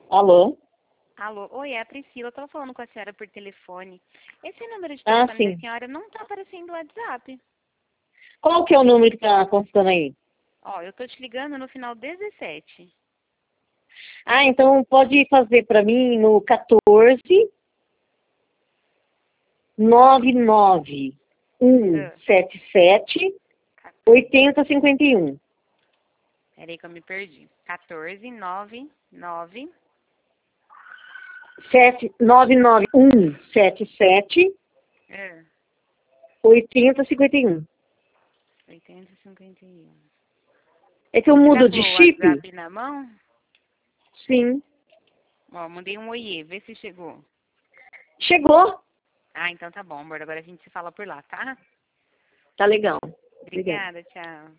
Alô? Alô, oi, é a Priscila, eu tô falando com a senhora por telefone. Esse número de Ah, telefone da sim. senhora não tá aparecendo no WhatsApp. Qual que é o número que tá constando aí? Ó, eu tô te ligando no final 17. Ah, então pode fazer para mim no 14 Ah, 99177 8051. peraí que eu me perdi. 1499. 99177 Ah, 8051. 8051. É que eu Você tá mudo com de o chip? WhatsApp na mão? Sim. Ó, mandei um oiê, vê se chegou. Chegou. Ah, então tá bom, amor. Agora a gente se fala por lá, tá? Tá legal. Obrigada. Obrigada, tchau.